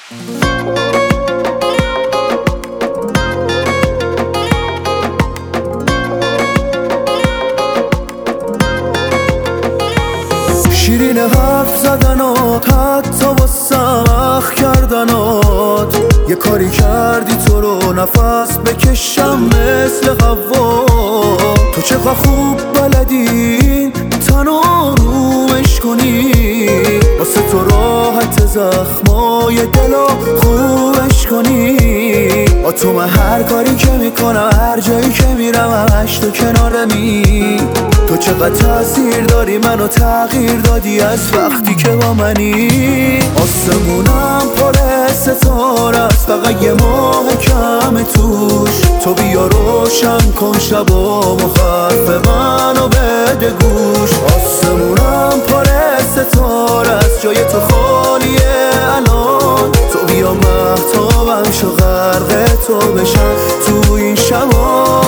شیرین حرف زدنات، حتی با سخت کردنات، یه کاری کردی تو رو نفس بکشم مثل هوا. تو چقدر خوب بلدی تن آرومش کنی، واسه تو راحت زخمای دلو خوبش کنی. با تو من هر کاری که میکنم، هر جایی که میرم همش تو کنارمی. تو چقدر تاثیر داری، منو تغییر دادی از وقتی که با منی. آسمونم پر ستاره است، فقط یه ماه کم توش. تو بیا روشن کن شبامو، حرف منو بده گوش. آسمونم پر ستاره است، جای تو خالیه الان. تو بیا مهتابم شو، غرق تو بشم تو این شبا.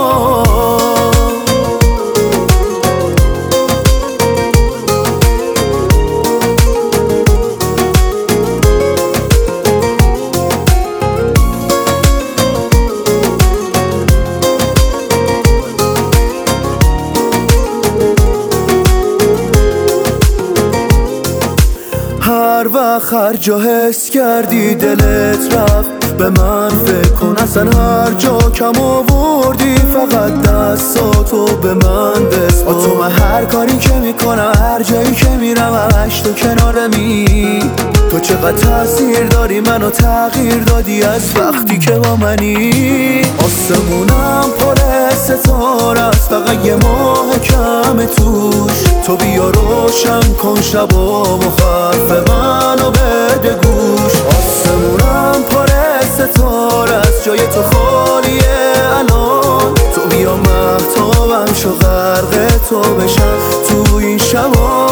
هر وقت هر جا حس کردی دلت رفت، به من فکر کن. اصلا هر جا کم آوردی، فقط دستاتو به من بسپار. با تو من هر کاری که میکنم، هر جایی که میرم همش تو کنارمی. تو چقدر تاثیر داری، منو تغییر دادی از وقتی که با منی. آسمونم پر ستاره است، فقط یه ماه کم توش. تو بیا روشن کن شبامو، حرف منو بده گوش. آسمونم پر ستاره است، جای تو خالیه الان. تو بیا مهتابم شو، غرق تو بشم تو این شبا.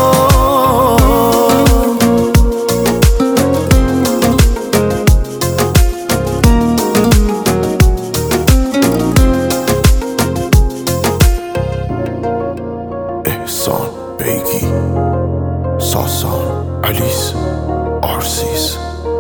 احسان بیگی، ساسان، الیس، آرسیس.